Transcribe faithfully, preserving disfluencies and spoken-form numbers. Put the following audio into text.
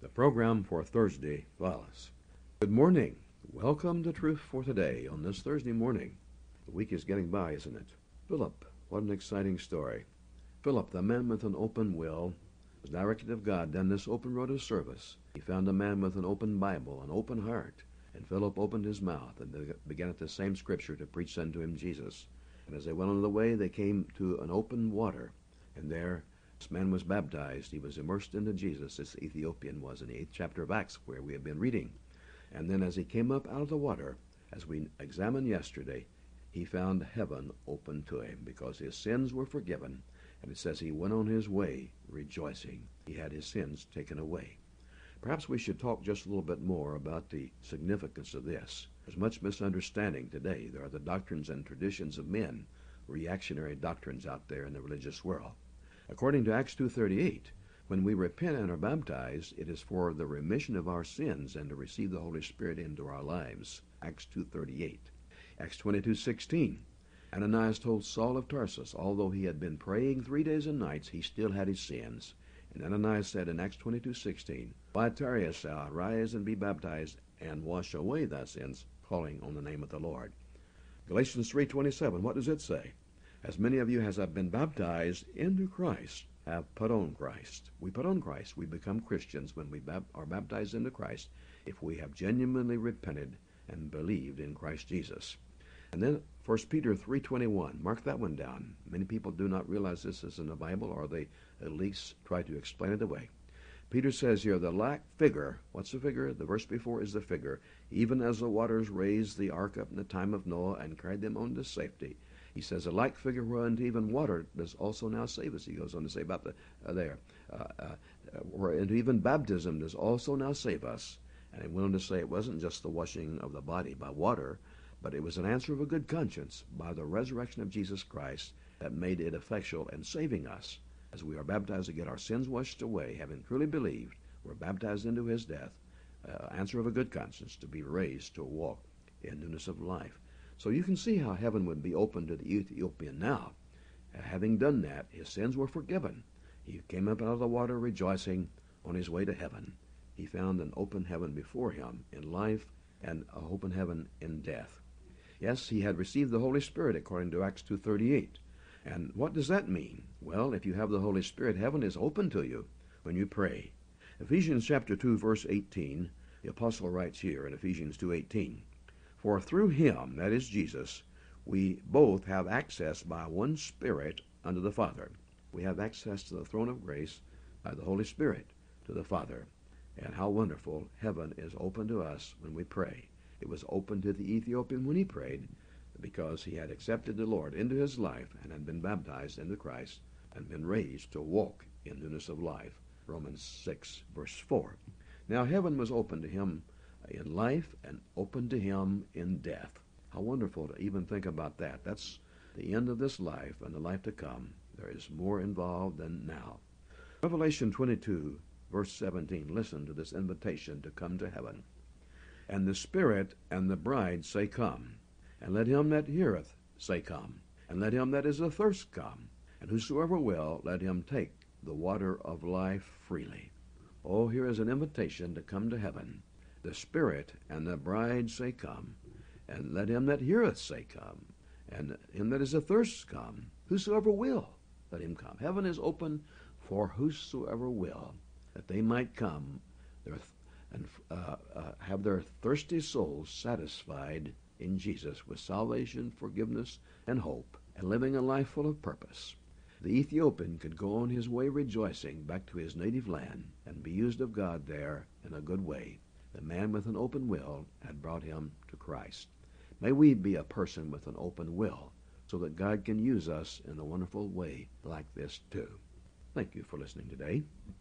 The program for Thursday follows. Good morning. Welcome to Truth for Today on this Thursday morning. The week is getting by, isn't it? Philip, what an exciting story. Philip, the man with an open will, was directed of God down this open road of service. He found a man with an open Bible, an open heart, and Philip opened his mouth and began at the same scripture to preach unto him Jesus. And as they went on the way, they came to an open water, and there this man was baptized. He was immersed into Jesus. This Ethiopian was in the eighth chapter of Acts, where we have been reading. And then as he came up out of the water, as we examined yesterday, he found heaven open to him because his sins were forgiven. And it says he went on his way rejoicing. He had his sins taken away. Perhaps we should talk just a little bit more about the significance of this. There's much misunderstanding today. There are the doctrines and traditions of men, reactionary doctrines out there in the religious world. According to Acts two thirty-eight, when we repent and are baptized, it is for the remission of our sins and to receive the Holy Spirit into our lives. Acts two thirty-eight. Acts twenty-two sixteen. Ananias told Saul of Tarsus, although he had been praying three days and nights, he still had his sins. And Ananias said in Acts twenty-two sixteen, Why tarriest thou? Arise and be baptized, and wash away thy sins, calling on the name of the Lord. Galatians three twenty-seven, what does it say? As many of you as have been baptized into Christ have put on Christ. We put on Christ. We become Christians when we bap- are baptized into Christ if we have genuinely repented and believed in Christ Jesus. And then First Peter three twenty-one, mark that one down. Many people do not realize this is in the Bible, or they at least try to explain it away. Peter says here, the like figure, what's the figure? The verse before is the figure. Even as the waters raised the ark up in the time of Noah and carried them on to safety. He says, a like figure whereunto even water does also now save us. He goes on to say about the uh, there, uh, uh, whereunto even baptism does also now save us. And he went on to say it wasn't just the washing of the body by water, but it was an answer of a good conscience by the resurrection of Jesus Christ that made it effectual in saving us. As we are baptized to get our sins washed away, having truly believed, we're baptized into his death, uh, answer of a good conscience to be raised to walk in newness of life. So you can see how heaven would be open to the Ethiopian now. Uh, having done that, his sins were forgiven. He came up out of the water rejoicing on his way to heaven. He found an open heaven before him in life and an open heaven in death. Yes, he had received the Holy Spirit according to Acts two thirty-eight. And what does that mean? Well, if you have the Holy Spirit, heaven is open to you when you pray. Ephesians chapter two, verse eighteen, the apostle writes here in Ephesians two eighteen, For through him, that is Jesus, we both have access by one Spirit unto the Father. We have access to the throne of grace by the Holy Spirit to the Father. And how wonderful heaven is open to us when we pray. It was open to the Ethiopian when he prayed because he had accepted the Lord into his life and had been baptized into Christ and been raised to walk in newness of life. Romans six, verse four. Now heaven was open to him in life and open to him in death. How wonderful to even think about that. That's the end of this life and the life to come. There is more involved than now. Revelation twenty-two, verse seventeen. Listen to this invitation to come to heaven. And the Spirit and the bride say, Come. And let him that heareth say, Come. And let him that is athirst come. And whosoever will, let him take the water of life freely. Oh, here is an invitation to come to heaven. The Spirit and the bride say, Come. And let him that heareth say, Come. And him that is athirst come. Whosoever will, let him come. Heaven is open for whosoever will, that they might come their and uh, uh, have their thirsty souls satisfied in Jesus with salvation, forgiveness, and hope, and living a life full of purpose. The Ethiopian could go on his way rejoicing back to his native land and be used of God there in a good way. The man with an open will had brought him to Christ. May we be a person with an open will so that God can use us in a wonderful way like this too. Thank you for listening today.